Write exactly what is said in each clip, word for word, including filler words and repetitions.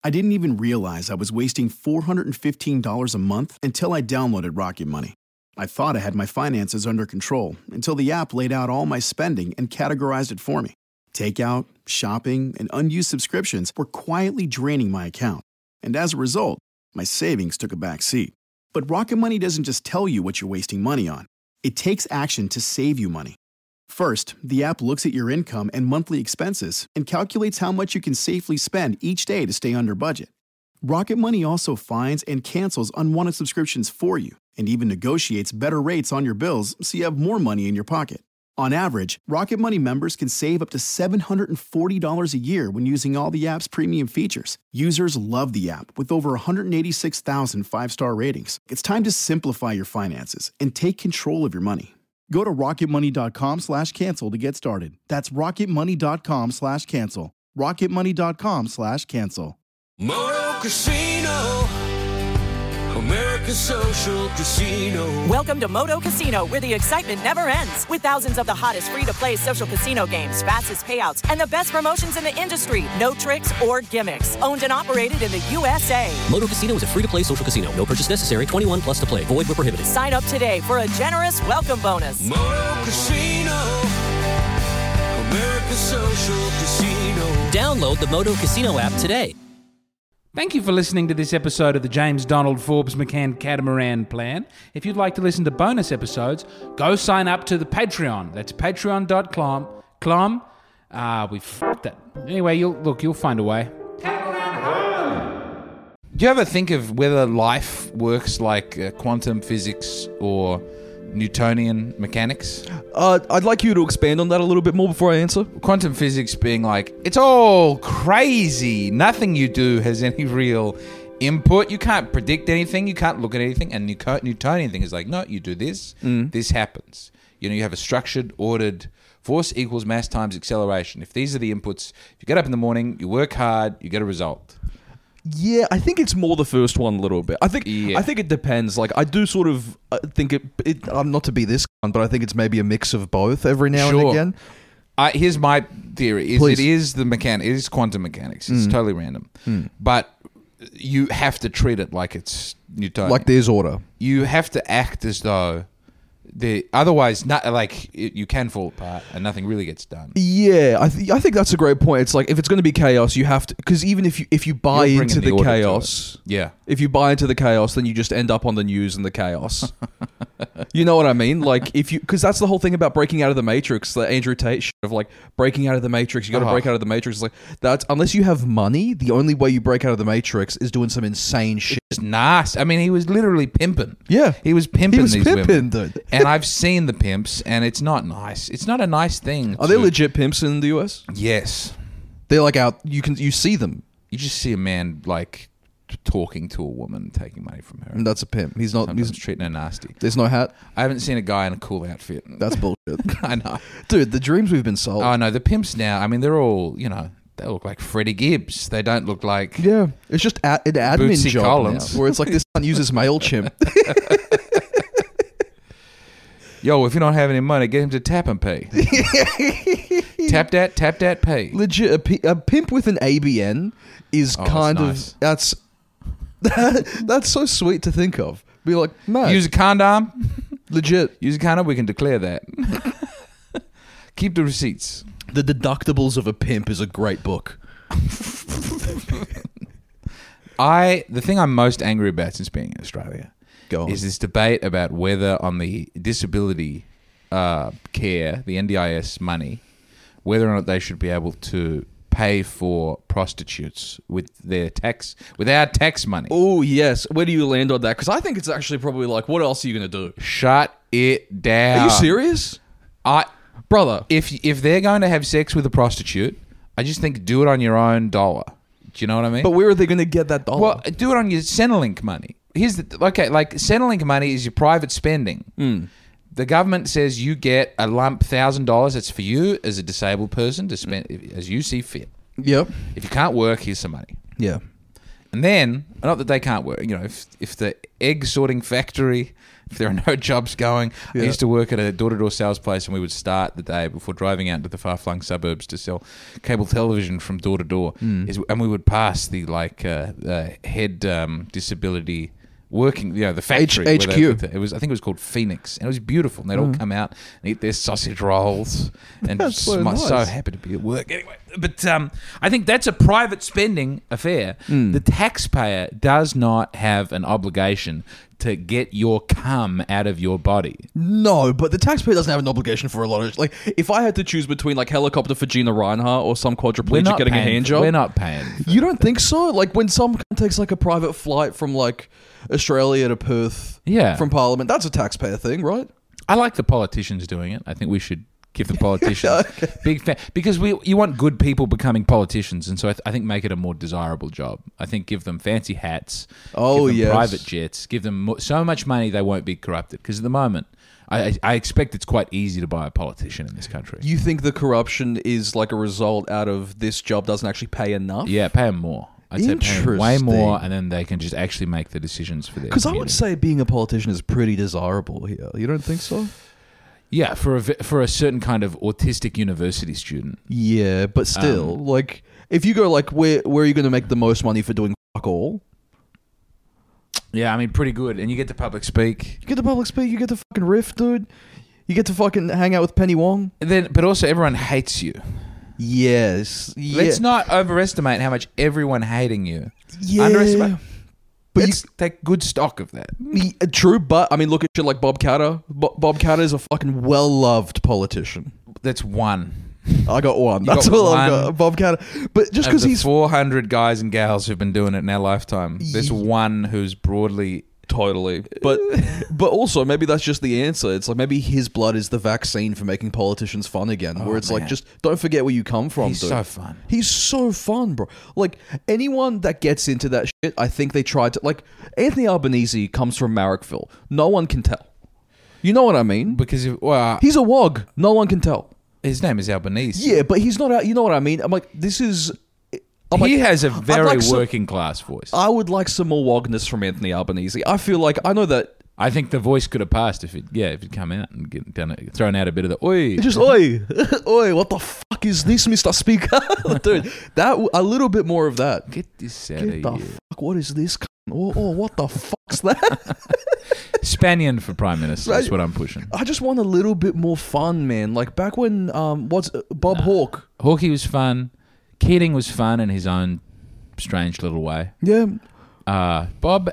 I didn't even realize I was wasting four hundred fifteen dollars a month until I downloaded Rocket Money. I thought I had my finances under control until the app laid out all my spending and categorized it for me. Takeout, shopping, and unused subscriptions were quietly draining my account. And as a result, my savings took a back seat. But Rocket Money doesn't just tell you what you're wasting money on. It takes action to save you money. First, the app looks at your income and monthly expenses and calculates how much you can safely spend each day to stay under budget. Rocket Money also finds and cancels unwanted subscriptions for you and even negotiates better rates on your bills so you have more money in your pocket. On average, Rocket Money members can save up to seven hundred forty dollars a year when using all the app's premium features. Users love the app with over one hundred eighty-six thousand five-star ratings. It's time to simplify your finances and take control of your money. Go to rocketmoney.com slash cancel to get started. That's rocketmoney.com slash cancel. rocketmoney.com slash cancel. Moto Casino, America's social casino. Welcome to Moto Casino, where the excitement never ends. With thousands of the hottest free-to-play social casino games, fastest payouts, and the best promotions in the industry. No tricks or gimmicks. Owned and operated in the U S A. Moto Casino is a free-to-play social casino. No purchase necessary. twenty-one plus to play. Void where prohibited. Sign up today for a generous welcome bonus. Moto Casino, America's social casino. Download the Moto Casino app today. Thank you for listening to this episode of the James Donald Forbes McCann Catamaran Plan. If you'd like to listen to bonus episodes, go sign up to the Patreon. That's patreon dot com. Clom. Ah, we f***ed it. Anyway, you'll look, you'll find a way. Do you ever think of whether life works like uh, quantum physics or Newtonian mechanics? Uh, I'd like you to expand on that a little bit more before I answer. Quantum physics being like, it's all crazy. Nothing you do has any real input. You can't predict anything. You can't look at anything. And Newco- Newtonian thing is like, no, you do this, mm. this happens. You know, you have a structured, ordered force equals mass times acceleration. If these are the inputs, if you get up in the morning, you work hard, you get a result. Yeah, I think it's more the first one a little bit. I think yeah. I think it depends. Like, I do sort of uh, think it, it um, not to be this one, but I think it's maybe a mix of both every now sure. and again. Uh, here's my theory. Is Please. It is the mechan- It is quantum mechanics. It's mm. totally random. Mm. But you have to treat it like it's Newtonian. Like there's order. You have to act as though... The, otherwise, not like it, you can fall apart and nothing really gets done. Yeah, I th- I think that's a great point. It's like if it's going to be chaos, you have to, because even if you if you buy into the, the chaos, yeah, if you buy into the chaos, then you just end up on the news and the chaos. You know what I mean? Like if you, because that's the whole thing about breaking out of the Matrix. The Andrew Tate shit of like breaking out of the Matrix. You got to uh-huh. break out of the Matrix. It's like that's unless you have money, the only way you break out of the Matrix is doing some insane shit. It's nasty. I mean, he was literally pimping. Yeah, he was pimping. He was these pimping, women. dude. And I've seen the pimps, and it's not nice. It's not a nice thing. Are there legit pimps in the U S? Yes, they're like out. You can you see them. You just see a man like talking to a woman, taking money from her. And that's a pimp. He's not. Sometimes He's treating her nasty. There's no hat. I haven't seen a guy in a cool outfit. That's bullshit. I know, dude. The dreams we've been sold. Oh no, the pimps now. I mean, they're all you know. They look like Freddie Gibbs. They don't look like yeah. It's just a- an admin Bootsy job Collins. now, where it's like this one uses MailChimp. Yo, if you don't have any money, get him to tap and pay. Tap that, tap that, pay. Legit, a, p- a pimp with an A B N is oh, kind that's of nice. that's that's so sweet to think of. Be like, man, use a condom. Legit, use a condom. We can declare that. Keep the receipts. The Deductibles of a Pimp is a great book. I the thing I'm most angry about since being in Australia Go on. is this debate about whether on the disability uh, care, the N D I S money, whether or not they should be able to pay for prostitutes with their tax, with our tax money. Oh yes, where do you land on that? Because I think it's actually probably like, what else are you going to do? Shut it down. Are you serious? I. Brother, if if they're going to have sex with a prostitute, I just think do it on your own dollar. Do you know what I mean? But where are they going to get that dollar? Well, do it on your Centrelink money. Here's the okay, like Centrelink money is your private spending. Mm. The government says you get a lump thousand dollars. That's for you as a disabled person to spend as you see fit. Yep. If you can't work, here's some money. Yeah. And then, not that they can't work, you know, if, if the egg sorting factory, if there are no jobs going, Yeah. I used to work at a door-to-door sales place, and we would start the day before driving out into the far-flung suburbs to sell cable television from door to door, is and we would pass the like uh, uh, head um, disability working, you know, the factory. H- where they- HQ. it was, I think it was called Phoenix, and it was beautiful. And they'd all come out and eat their sausage rolls, and That's so smi- nice. so happy to be at work. Anyway, but um, I think that's a private spending affair. The taxpayer does not have an obligation to get your cum out of your body. No, but the taxpayer doesn't have an obligation for a lot of like. If I had to choose between like helicopter for Gina Reinhart or some We're quadriplegic not getting a paying hand for- job, We're not paying. for- You don't think so? Like when someone takes like a private flight from like Australia to Perth, Yeah. from Parliament, that's a taxpayer thing, right? I like the politicians doing it. I think we should give the politicians big fa- because we you want good people becoming politicians, and so I, th- I think make it a more desirable job. I think give them fancy hats, Oh, give them yes. private jets, give them mo- so much money they won't be corrupted. Because at the moment, I, I, I expect it's quite easy to buy a politician in this country. You think the corruption is like a result out of this job doesn't actually pay enough? Yeah, pay them more. I'd say pay them way Interesting. more, and then they can just actually make the decisions for their. Because I would community. say being a politician is pretty desirable here. You don't think so? yeah, for a v- for a certain kind of autistic university student. Yeah, but still, Um, like, if you go like, where where are you going to make the most money for doing fuck all? Yeah, I mean, pretty good, and you get to public speak. You get to public speak, you get to fucking riff, dude. You get to fucking hang out with Penny Wong. And then, but also everyone hates you. Yes. Yeah. Let's not overestimate how much everyone hating you. Yeah. Underestimate. But Let's take good stock of that. you, true, but I mean, look at shit like Bob Catter. Bo- Bob Catter is a fucking well-loved politician. That's one. I got one. You That's got all I've one got. Bob Catter. But just Of because the he's four hundred guys and gals who've been doing it in our lifetime, there's Ye- one who's broadly. totally, but but also maybe that's just the answer. It's like maybe his blood is the vaccine for making politicians fun again. where Oh, it's like man. just don't forget where you come from. He's dude. so fun. He's so fun, bro. Like anyone that gets into that shit, I think they tried to. Like Anthony Albanese comes from Marrickville. No one can tell. You know what I mean? Because, if, well, He's a wog. No one can tell. his name is Albanese. Yeah, but he's not out. You know what I mean? I'm like, this is. I'm he like, has a I'd very like some- working class voice. I would like some more wogness from Anthony Albanese. I feel like I know that. I think the voice could have passed if it, yeah, if it come out and get done it, thrown out a bit of the oi. It's just oi, oi. What the fuck is this, Mister Speaker? Dude, that a little bit more of that. Get this out Get the of here. fuck. What is this? c- Oh, oh, what the fuck's that? Spanian for prime minister. That's Right. what I'm pushing. I just want a little bit more fun, man. Like back when um, what's uh, Bob Hawke? Hawkey was fun. Keating was fun in his own strange little way. Yeah, Uh, Bob,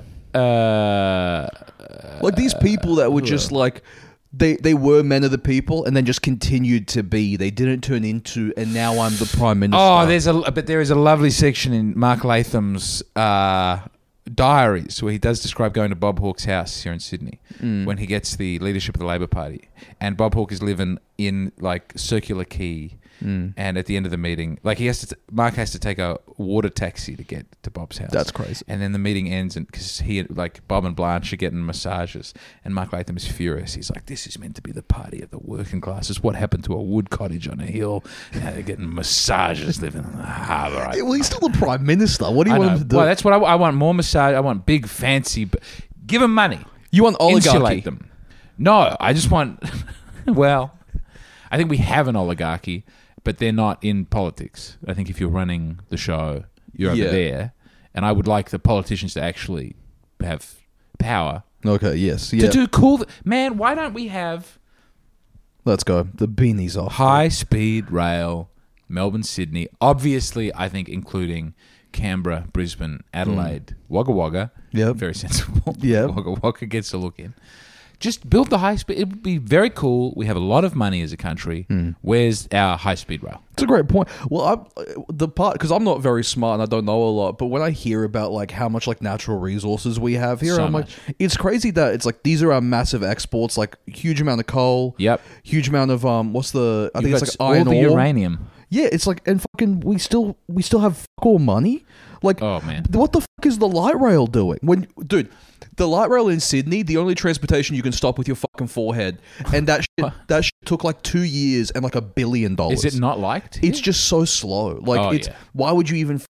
uh, like these people that were just like. They, they were men of the people and then just continued to be. They didn't turn into, and now I'm the prime minister. oh, there's a but there is a lovely section in Mark Latham's uh, diaries where he does describe going to Bob Hawke's house here in Sydney when he gets the leadership of the Labor Party, and Bob Hawke is living in like Circular Quay. And at the end of the meeting, like he has to, t- Mark has to take a water taxi to get to Bob's house. That's crazy. And then the meeting ends, and because he, like Bob and Blanche are getting massages, and Mark Latham is furious. He's like, "This is meant to be the party of the working classes. What happened to a wood cottage on a hill? Now they're getting massages living in the harbour." I- well, he's still the prime minister. What do you I want know. him to do? Well, that's what I, I want. More massage. I want big, fancy. But give them money. you want oligarchy? Insulate them. No, I just want. Well, I think we have an oligarchy, but they're not in politics. I think if you're running the show, you're over Yeah. there, and I would like the politicians to actually have power Okay, yes, yeah. to do cool. Th- Man, why don't we have Let's go. The beanie's off. high speed rail, Melbourne, Sydney? Obviously, I think including Canberra, Brisbane, Adelaide, Wagga Wagga. Yep. Very sensible. Yep. Wagga Wagga gets a look in. Just build the high speed. It would be very cool. We have a lot of money as a country. Where's our high speed rail? It's a great point. Well, I, the part because I'm not very smart and I don't know a lot, but when I hear about like how much like natural resources we have here, So I'm much. like, it's crazy that it's like these are our massive exports, like huge amount of coal. Yep. Huge amount of um, what's the? I You've think got it's like all iron the ore. uranium. Yeah, it's like and fucking we still we still have fuck all money. Like, Oh, man. what the fuck is the light rail doing? When, dude, the light rail in Sydney, the only transportation you can stop with your fucking forehead, and that shit, that shit took like two years and like a billion dollars. Is it not liked? It's just so slow. Like, Oh, it's yeah. why would you even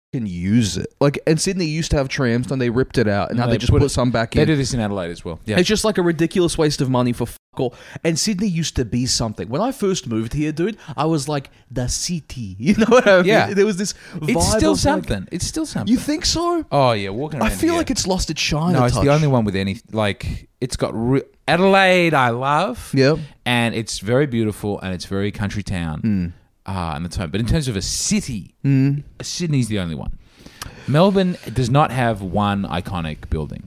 can use it. Like, and Sydney used to have trams, then they ripped it out, and now No, they, they just put put it- some back They in. do this in Adelaide as well. Yeah. It's just like a ridiculous waste of money for fuck all. And Sydney used to be something. When I first moved here, dude, I was like, the city. You know what I mean? Yeah. There was this vibe. it's still of, like- something. It's still something. you think so? Oh yeah, walking around. I feel here. like it's lost its shine. No, a it's touch. the only one with any like. It's got re- Adelaide. I love. Yep. And it's very beautiful, and it's very country town. Mm. Ah, and that's home. But in terms of a city, mm. Sydney's the only one. Melbourne does not have one iconic building.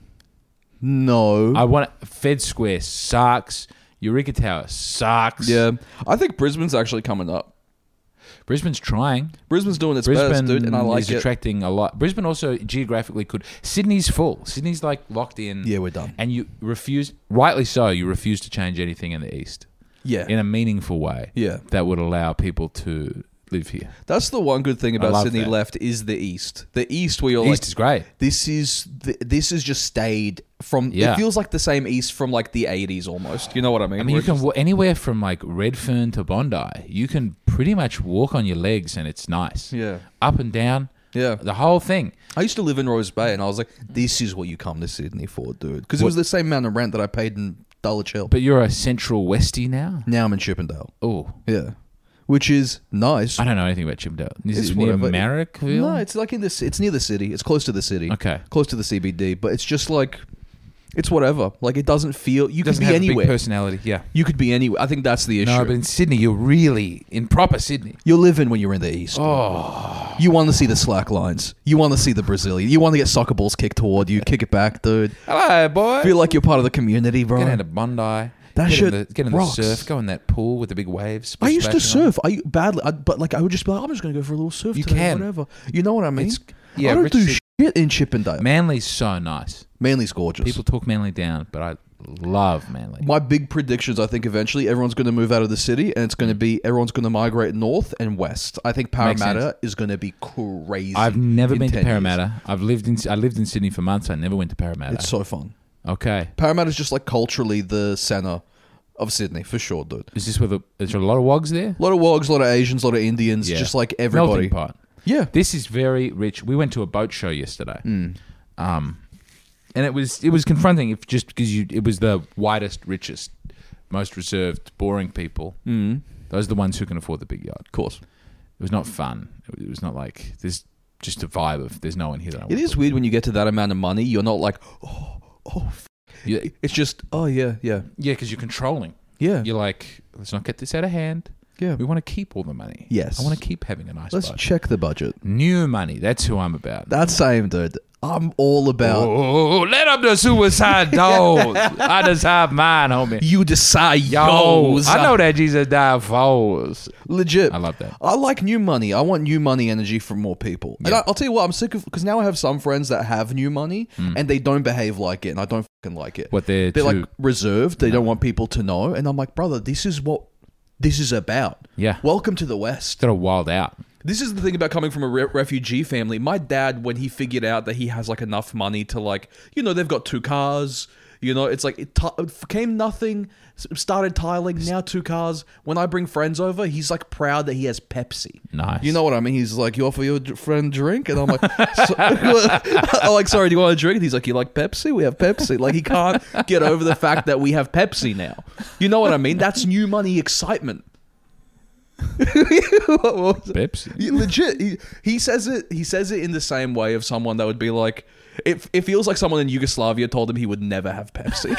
No. I want Fed Square sucks. Eureka Tower sucks. yeah. I think Brisbane's actually coming up. Brisbane's trying. Brisbane's doing its Brisbane best, dude, and I like is it. attracting a lot. Brisbane also geographically could. Sydney's full. Sydney's like locked in. Yeah, we're done. And you refuse, rightly so, you refuse to change anything in the east Yeah. in a meaningful way. Yeah. That would allow people to live here. That's the one good thing I about love Sydney that. left is the east. The east where you're East like, is great. this is th- this has just stayed from. Yeah. It feels like the same east from like the eighties almost. You know what I mean? I mean, Where you can it's wa- anywhere from like Redfern to Bondi. You can pretty much walk on your legs, and it's nice. Yeah. Up and down. Yeah. The whole thing. I used to live in Rose Bay, and I was like, "This is what you come to Sydney for, dude." Because it What- was the same amount of rent that I paid in Dulwich Hill. But you're a Central Westie now. Now I'm in Chippendale. Oh, Yeah, which is nice. I don't know anything about Chippendale. Is It's it near whatever. Marrickville? No, it's like in this. It's near the city. It's close to the city. Okay. close to the C B D. But it's just like, it's whatever. Like it doesn't feel. You could Doesn't be have a anywhere. big personality. Yeah. You could be anywhere. I think that's the issue. No, but in Sydney, you're really in proper Sydney. You're living when you're in the east. Oh, You want to see the slack lines. You want to see the Brazilian. You want to get soccer balls kicked toward you. Kick it back, dude. hello, boy. Feel like you're part of the community, bro. Get out of Bondi. That get shit in the, get in the rocks. surf. Go in that pool with the big waves. I used to splashing on. surf. I badly, I, but like I would just be like, I'm just gonna go for a little surf. You today, can. whatever. You know what I mean? It's- yeah, I don't Rich do said- shit in Chippendale. Manly's so nice. Manly's gorgeous. People talk Manly down, but I love Manly. My big predictions, I think eventually everyone's going to move out of the city, and it's going to be everyone's going to migrate north and west. I think Makes Parramatta is going to be crazy. I've never in been to ten years. Parramatta. I've lived in I lived in Sydney for months. I never went to Parramatta. It's so fun. okay. Parramatta's just like culturally the center of Sydney for sure, dude. Is this where the? Is there a lot of wogs there? A lot of Wogs, a lot of Asians, a lot of Indians, Yeah. just like everybody. Melting pot. Yeah. This is very rich. We went to a boat show yesterday, Mm. um, and it was it was confronting. If just because you, it was the whitest, richest, most reserved, boring people. Mm. Those are the ones who can afford the big yacht. Of course. It was not fun. It was not like there's just a vibe of there's no one here that I It want is to weird when you get to that amount of money, you're not like, oh, oh, f-. Yeah, It's just, oh, yeah, yeah, yeah, because you're controlling. yeah. You're like, let's not get this out of hand. Yeah. We want to keep all the money. Yes. I want to keep having a nice Let's boat. check the budget. New money. That's who I'm about. That's same, dude. I'm all about Oh, let up the suicide doors. I just have mine, homie. you decide Yo, yours. I know that Jesus died for us. Legit. I love that. I like new money. I want new money energy from more people. And Yeah. I, I'll tell you what, I'm sick of, because now I have some friends that have new money and they don't behave like it, and I don't fucking like it. Mm. What they're They're too- like reserved. They don't want people to know. And I'm like, brother, this is what this is about. Yeah. Welcome to the West. Got a wild out. This is the thing about coming from a re- refugee family. My dad, when he figured out that he has like enough money to like, you know, they've got two cars. You know, it's like it t- came nothing, s- started tiling. Now two cars. When I bring friends over, he's like proud that he has Pepsi. Nice. You know what I mean? He's like, you offer your d- friend drink, and I'm like, so- I'm like, sorry, do you want a drink? And he's like, you like Pepsi? We have Pepsi. Like he can't get over the fact that we have Pepsi now. You know what I mean? That's new money excitement. What was it? Pepsi. He- legit, he, he says it. He says it in the same way of someone that would be like, it. It feels like someone in Yugoslavia told him he would never have Pepsi.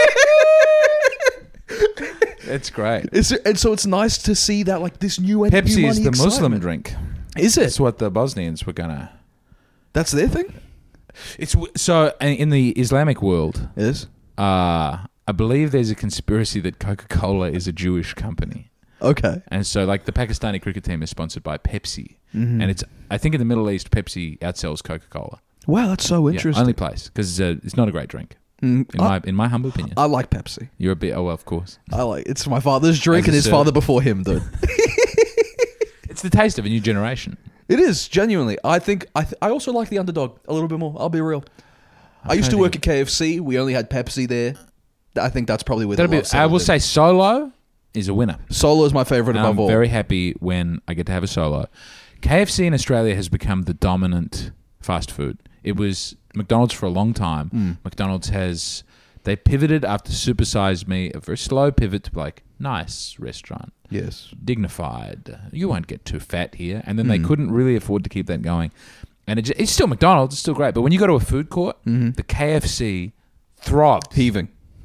It's great. It's, and so it's nice to see that like this new en- new Pepsi is money the Muslim excitement. drink. Is it? It's what the Bosnians were gonna. That's their thing. It's w- so in the Islamic world. Is Uh, I believe there's a conspiracy that Coca-Cola is a Jewish company. okay. And so, like, the Pakistani cricket team is sponsored by Pepsi. Mm-hmm. And it's, I think in the Middle East, Pepsi outsells Coca-Cola. Wow, that's so Yeah, interesting. only place. Because uh, it's not a great drink, Mm, in I, my in my humble opinion. I like Pepsi. You're a bit, oh, well, of course. I like it's my father's drink As and a his servant. father before him, dude. It's the taste of a new generation. It is genuinely. I think I. Th- I also like the underdog a little bit more. I'll be real. I used to trying to work at K F C. We only had Pepsi there. I think that's probably where That'll the be, love I will settled in. say Solo is a winner. Solo is my favorite And above I'm all. very happy when I get to have a Solo. K F C in Australia has become the dominant fast food. It was McDonald's for a long time. Mm. McDonald's has they pivoted after Super Size Me, a very slow pivot to like nice restaurant, Yes. dignified. You won't get too fat here, and then they Mm. couldn't really afford to keep that going. And it, it's still McDonald's, it's still great. But when you go to a food court, Mm-hmm. the K F C throbs. Heaving.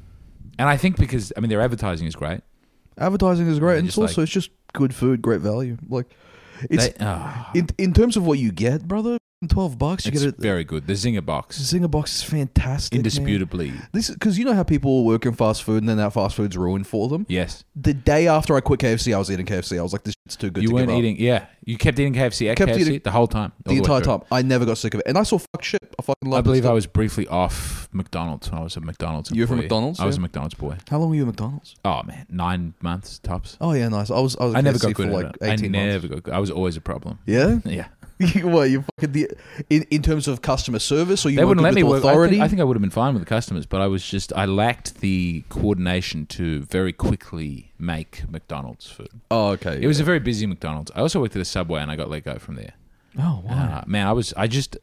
And I think because I mean their advertising is great. Advertising is great, and it's just also like- it's just good food, great value. Like, it's They, oh, in in terms of what you get, brother. Twelve bucks, you it's get it. very good. The Zinger box, Zinger box is fantastic. man. indisputably. This because you know how people work in fast food and then that fast food's ruined for them. Yes. The day after I quit K F C, I was eating K F C. I was like, this shit's too good. You to weren't give up. eating, yeah. You kept eating K F C at Kept K F C eating- the whole time. all the way entire through. time. I never got sick of it, and I saw fuck shit. I fucking love. I believe it I was briefly off McDonald's when I was a McDonald's You were from employee. McDonald's, I was yeah? a McDonald's boy. How long were you at McDonald's? Oh, man. Nine months, tops. Oh yeah, nice. I was. I was. At I never K F C got good for at like it. I eighteen never months. got good. I was always a problem. Yeah. Yeah. What you fucking the in in terms of customer service, or you They weren't wouldn't let good me with work. I authority? think, I think I would have been fine with the customers, but I was just, I lacked the coordination to very quickly make McDonald's food. oh okay. It was a very busy McDonald's. I also worked at a Subway and I got let go from there. oh wow. Uh, man, I was, I just,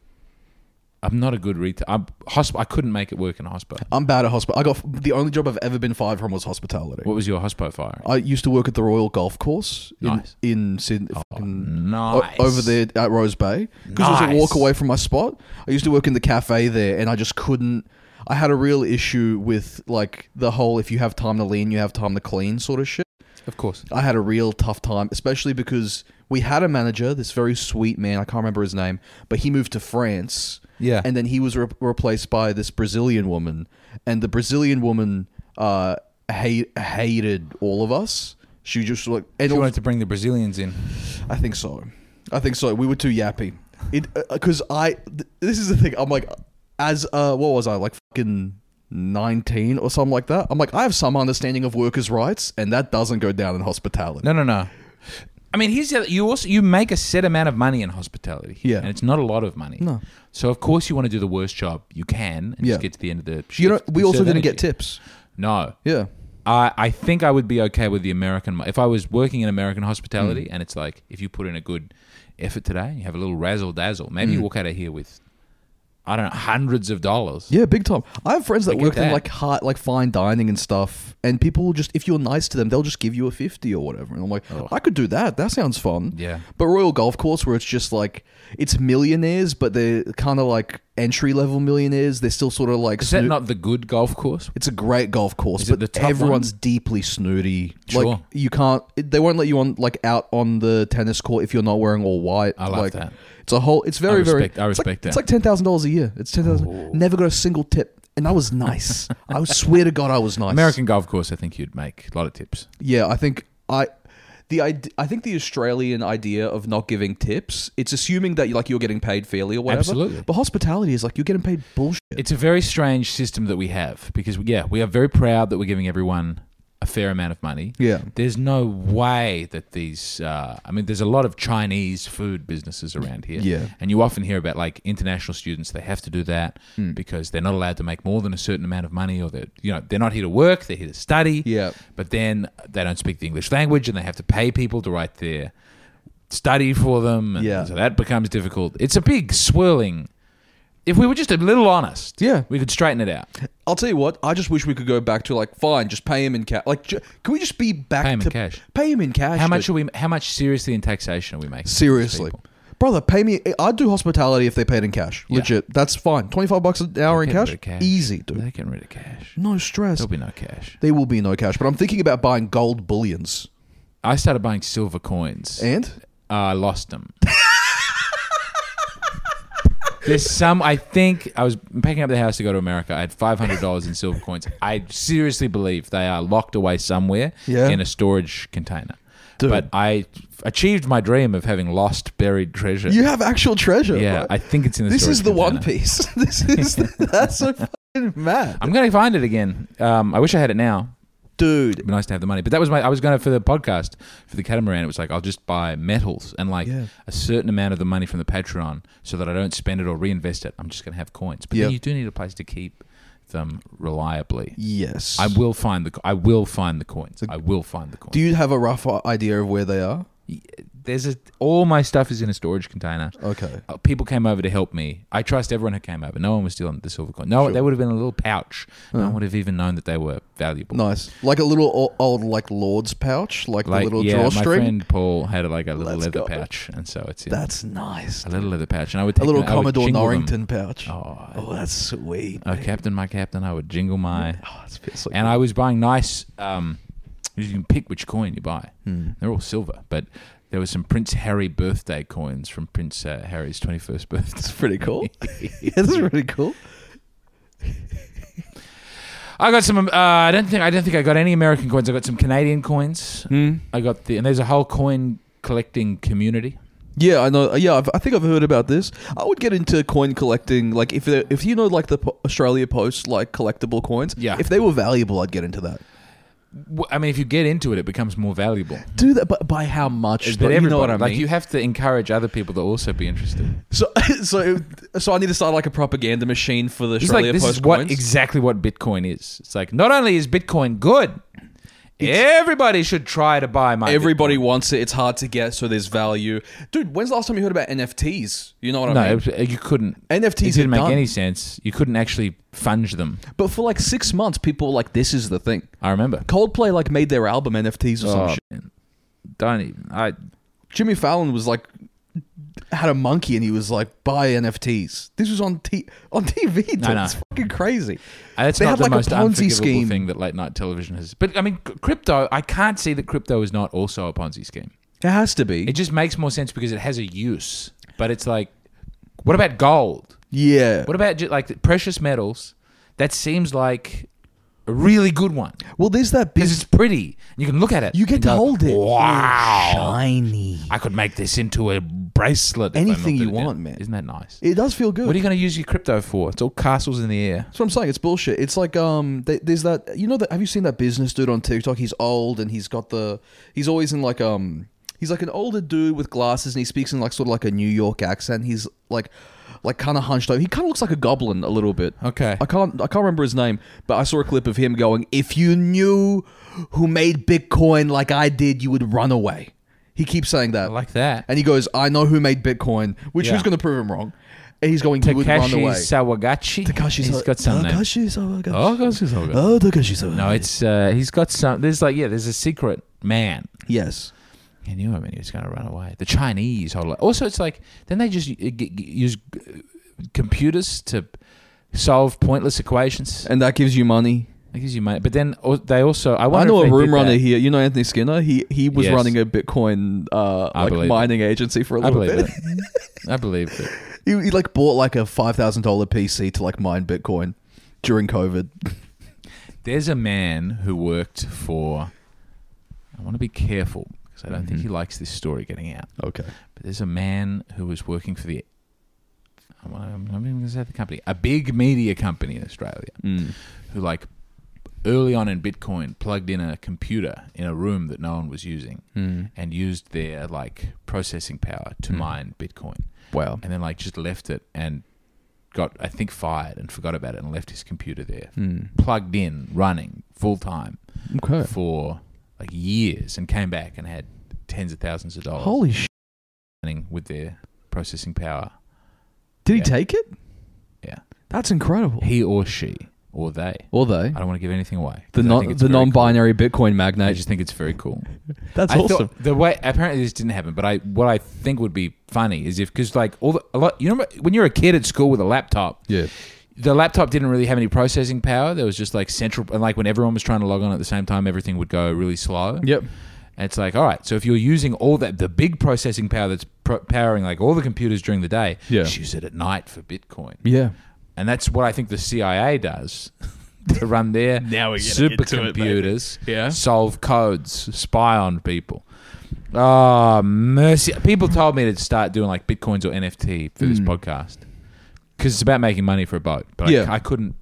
I'm not a good retail. I'm, hosp- I couldn't make it work in a hospital. I'm bad at hospital. I got the only job I've ever been fired from was hospitality. What was your hospo fire? I used to work at the Royal Golf Course in Nice. in Sydney, fucking nice. o- over there at Rose Bay, because it was a Nice. walk away from my spot. I used to work in the cafe there, and I just couldn't. I had a real issue with like the whole if you have time to lean, you have time to clean sort of shit. Of course. I had a real tough time, especially because we had a manager, this very sweet man. I can't remember his name, but he moved to France. Yeah. And then he was re- replaced by this Brazilian woman. And the Brazilian woman uh, hate, hated all of us. She just like... And She also- wanted to bring the Brazilians in. I think so. I think so. We were too yappy. It Because I... Th- this is the thing. I'm like... As... Uh, what was I? Like fucking... nineteen or something like that. I'm like, I have some understanding of workers' rights, and that doesn't go down in hospitality. No, no, no. I mean, here's the other, you also you make a set amount of money in hospitality. Yeah. And it's not a lot of money. No. So of course you want to do the worst job you can and Yeah. just get to the end of the shift. You know, we and also serve didn't energy. get tips. No. Yeah. I, I think I would be okay with the American. If I was working in American hospitality Hmm. and it's like, if you put in a good effort today, you have a little razzle dazzle, maybe Hmm. you walk out of here with, I don't know, hundreds of dollars. Yeah, big time. I have friends that Look at work in that. like high, like fine dining and stuff, and people will just, if you're nice to them, they'll just give you a fifty or whatever. And I'm like, Oh. I could do that. That sounds fun. Yeah. But Royal Golf Course, where it's just like, it's millionaires, but they're kind of like entry level millionaires. They're still sort of like. Is that snoo- not the good golf course? It's a great golf course, Is it but the top everyone's one? deeply snooty. Sure. Like you can't. They won't let you on like out on the tennis court if you're not wearing all white. I love like, that. It's a whole. It's very I respect- very. I it's like- respect that. It's like ten thousand dollars a year. It's ten thousand. Never got a single tip, and that was nice. I swear to God, I was nice. American golf course, I think you'd make a lot of tips. Yeah, I think I. The ide- I think the Australian idea of not giving tips, it's assuming that like you're getting paid fairly or whatever. Absolutely. But hospitality is like you're getting paid bullshit. It's a very strange system that we have because, yeah, we are very proud that we're giving everyone a fair amount of money. Yeah. There's no way that these, uh, I mean, there's a lot of Chinese food businesses around here. Yeah. And you often hear about like international students, they have to do that Hmm. because they're not allowed to make more than a certain amount of money or they're, you know, they're not here to work, they're here to study. Yeah. But then they don't speak the English language and they have to pay people to write their study for them. And Yeah. so that becomes difficult. It's a big swirling. If we were just a little honest, Yeah. we could straighten it out. I'll tell you what. I just wish we could go back to like, fine, just pay him in cash. Like, ju- can we just be back Pay him to in cash. Pay him in cash. How much dude. are we? How much seriously in taxation are we making? Seriously, People? brother, pay me. I'd do hospitality if they paid in cash. Yeah. Legit, that's fine. Twenty five bucks an hour in They're cash, getting rid of easy, They're dude. getting rid of cash. No stress. There'll be no cash. There will be no cash. But I'm thinking about buying gold bullions. I started buying silver coins. And Uh, I lost them. There's some. I think I was packing up the house to go to America. I had five hundred dollars in silver coins. I seriously believe they are locked away somewhere Yeah. in a storage container. Dude. But I achieved my dream of having lost buried treasure. you have actual treasure. yeah, bro. I think it's in the. this storage is the container. One Piece. This is that's so fucking mad, I'm gonna find it again. Um, I wish I had it now. dude. It'd be nice to have the money. But that was my. I was going to for the podcast for the catamaran. It was like I'll just buy metals and like Yeah. a certain amount of the money from the Patreon, so that I don't spend it or reinvest it. I'm just going to have coins. But Yeah. then you do need a place to keep them reliably. Yes, I will find the. I will find the coins. I will find the coins. Do you have a rough idea of where they are? there's a all my stuff is in a storage container. Okay. Uh, people came over to help me. I trust everyone who came over. No one was stealing the silver coin. No, Sure. they would have been in a little pouch. No one would have even known that they were valuable. Nice. Like a little o- old, like, Lord's pouch, like, Like the little yeah, my drawstring. friend Paul had like a little Let's leather go. pouch, and so it's in That's nice. a little leather pouch, and I would take A little them- I would Commodore jingle them. Norrington pouch. Oh, Oh, that's sweet. oh, Captain, my Captain, I would jingle my. Oh, that's feels like And I was buying nice. Um, you can pick which coin you buy. They're all silver, but there was some Prince Harry birthday coins from Prince uh, Harry's twenty-first birthday. That's pretty cool. yeah, that's pretty cool. I got some. Uh, I don't think. I don't think I got any American coins. I got some Canadian coins. Hmm. I got the, and there's a whole coin collecting community. Yeah, I know. Yeah, I've, I think I've heard about this. I would get into coin collecting. Like, if there- if you know, like the Po- Australia Post, like collectible coins. Yeah. If they were valuable, I'd get into that. W- I mean, if you get into it, it becomes more valuable. Do that, but by how much? But though? You know what I everybody, mean? like, you have to encourage other people to also be interested. So, so, so I need to start like a propaganda machine for the It's Australia like this Post is what coins. exactly what Bitcoin is. It's like not only is Bitcoin good, everybody should try to buy my. Everybody Bitcoin. wants it. It's hard to get, so there's value. Dude, when's the last time you heard about N F Ts? You know what I No, mean? it was- you couldn't. N F Ts It didn't are make done. any sense. You couldn't actually funge them. But for like six months, people were like, this is the thing. I remember. Coldplay like made their album N F Ts or some Oh, shit. man. Don't even. I. Jimmy Fallon was like, had a monkey and he was like, buy N F Ts. This was on t- on T V. Dude. No, no. It's fucking crazy. That's They not had the like a most Ponzi unforgivable scheme. thing that late night television has. But I mean, c- crypto. I can't see that crypto is not also a Ponzi scheme. It has to be. It just makes more sense because it has a use. But it's like, what about gold? yeah. What about ju- like precious metals? That seems like a really good one Well, there's that because business. it's pretty. You can look at it. You get and to go, hold it. Wow, Shiny. I could make this into a bracelet. if I Anything melted you it down. want, man. Isn't that nice? It does feel good. What are you going to use your crypto for? It's all castles in the air. That's what I'm saying. It's bullshit. It's like um, th- there's that. You know that? Have you seen that business dude on TikTok? He's old and he's got the. He's always in like um. He's like an older dude with glasses and he speaks in like sort of like a New York accent. He's like, like kind of hunched over. He kind of looks like a goblin a little bit. Okay. I can't. I can't remember his name, but I saw a clip of him going, "If you knew who made Bitcoin like I did, you would run away." He keeps saying that. I like that. And he goes, "I know who made Bitcoin," which Yeah. who's going to prove him wrong? And he's going, "You would run Takashi away." Sawagachi. Takashi's He's got some name. Takashi Sawagashi. Oh, Takashi Sawagachi. Oh, Takashi Sawagashi. No, it's uh, he's got some. There's like yeah, there's a secret man. yes. He knew him and he was going to run away. The Chinese hold. Also, it's like then they just uh, g- g- use uh, computers to solve pointless equations. And that gives you money. That gives you money, but then al- they also. I, I wonder know if a they room did runner that. here. You know Anthony Skinner. He he was Yes. running a Bitcoin uh, I like believe mining agency for a I little believe bit. it. I believe it. he, he like bought like a five thousand dollar P C to like mine Bitcoin during COVID. There's a man who worked for. I want to be careful because I don't think he likes this story getting out. Okay. But there's a man who was working for the. I want to, I'm not even going to say the company, a big media company in Australia, who like early on in Bitcoin plugged in a computer in a room that no one was using and used their like processing power to mine Bitcoin. Wow. And then like just left it and got I think fired and forgot about it and left his computer there, plugged in, running full time Okay. for like years, and came back and had tens of thousands of dollars. Holy shit. running with their processing power. Did he Yeah. take it? Yeah, That's incredible. he or she or they. Or they. I don't want to give anything away. The 'cause I non think it's the very non-binary Bitcoin Cool. I magnate. just think it's very cool. That's I awesome. thought the way apparently this didn't happen, but I what I think would be funny is if because like all the, a lot you know when you're a kid at school with a laptop, Yeah. the laptop didn't really have any processing power. There was just like central and like when everyone was trying to log on at the same time, everything would go really slow. Yep. And it's like, all right, so if you're using all that, the big processing power that's pro- powering like all the computers during the day, Yeah. just use it at night for Bitcoin. Yeah. And that's what I think the C I A does to run their Now we're gonna get to it, baby. supercomputers, Yeah. solve codes, spy on people. Oh, mercy. People told me to start doing like Bitcoins or N F T for this podcast because it's about making money for a boat. But Yeah. I, I couldn't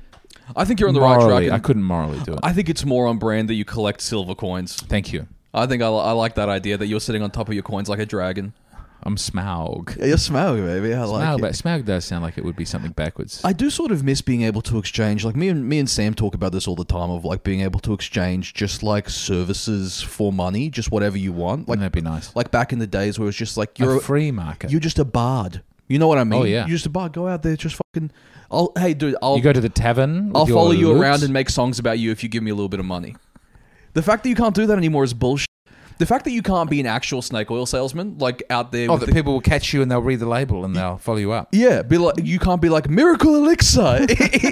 I think you're on the right morally, track. I couldn't morally do it. I think it's more on brand that you collect silver coins. Thank you. I think I, I like that idea that you're sitting on top of your coins like a dragon. I'm Smaug. Yeah, you're Smaug, baby. I like Smaug, it. but Smaug does sound like it would be something backwards. I do sort of miss being able to exchange. Like me and me and Sam talk about this all the time. Of like being able to exchange just like services for money, just whatever you want. Like Wouldn't that be nice? Like back in the days where it was just like you're a free market. You're just a bard. You know what I mean? Oh, yeah. You're just a bard. Go out there, just fucking. I'll. Hey, dude. I'll. You go to the tavern. with I'll your follow you lute. around and make songs about you if you give me a little bit of money. The fact that you can't do that anymore is bullshit. The fact that you can't be an actual snake oil salesman, like out there. Oh, with that the, people will catch you and they'll read the label and they'll follow you up. Yeah, be like you can't be like Miracle Elixir.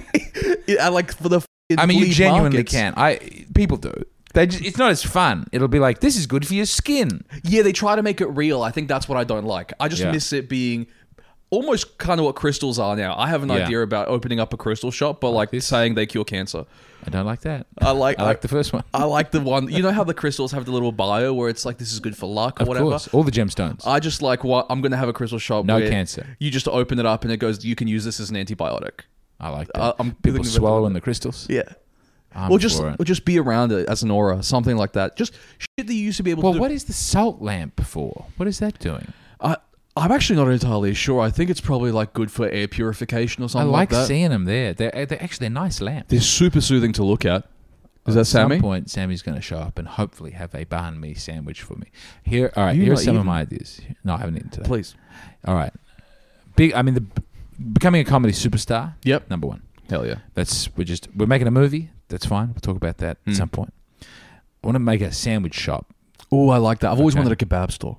And like for the. I mean, you bleed genuinely markets. can. I people do. They just, it's not as fun. It'll be like, this is good for your skin. Yeah, they try to make it real. I think that's what I don't like. I just Yeah. miss it being almost kind of what crystals are now. I have an Yeah. idea about opening up a crystal shop, but like this? saying they cure cancer. I don't like that. I like I like the first one. I like the one. You know how the crystals have the little bio where it's like this is good for luck or Of whatever. course, all the gemstones. I just like what I'm going to have a crystal shop. No where cancer. You just open it up and it goes. You can use this as an antibiotic. I like that. Uh, I'm People thinking about swallowing doing the crystals. Yeah. I'm Or just for it. or just be around it as an aura, something like that. Just shit that you used to be able Well, to do. what is the salt lamp for? What is that doing? I, I'm actually not entirely sure. I think it's probably like good for air purification or I something like like that. seeing them there. They're, they're actually they're nice lamps. They're super soothing to look at. Is that At Sammy? some point, Sammy's going to show up and hopefully have a banh mi sandwich for me. Here, all right. You're Here are not some of eating. my ideas. No, I haven't eaten today. Please. All right. Big. I mean, the becoming a comedy superstar. Yep. Number one. Hell yeah. That's we're just we're making a movie. That's fine. We'll talk about that Hmm. at some point. I want to make a sandwich shop. Oh, I like that. I've always Okay. wanted a kebab store.